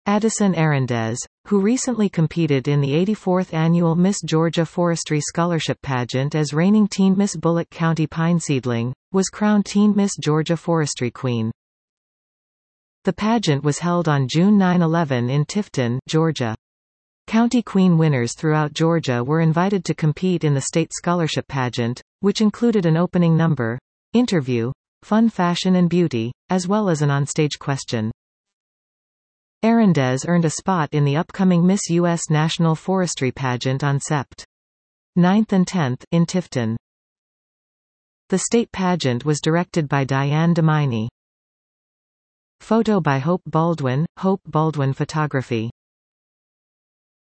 Addison Arendez, who recently competed in the 84th annual Miss Georgia Forestry Scholarship Pageant as reigning Teen Miss Bullock County Pine Seedling, was crowned Teen Miss Georgia Forestry Queen. The pageant was held on June 9–11 in Tifton, Georgia. County Queen winners throughout Georgia were invited to compete in the state scholarship pageant, which included an opening number, interview, fun fashion and beauty, as well as an onstage question. Arendez earned a spot in the upcoming Miss U.S. National Forestry Pageant on Sept. 9th and 10th in Tifton. The state pageant was directed by Diane DeMiney. Photo by Hope Baldwin Photography.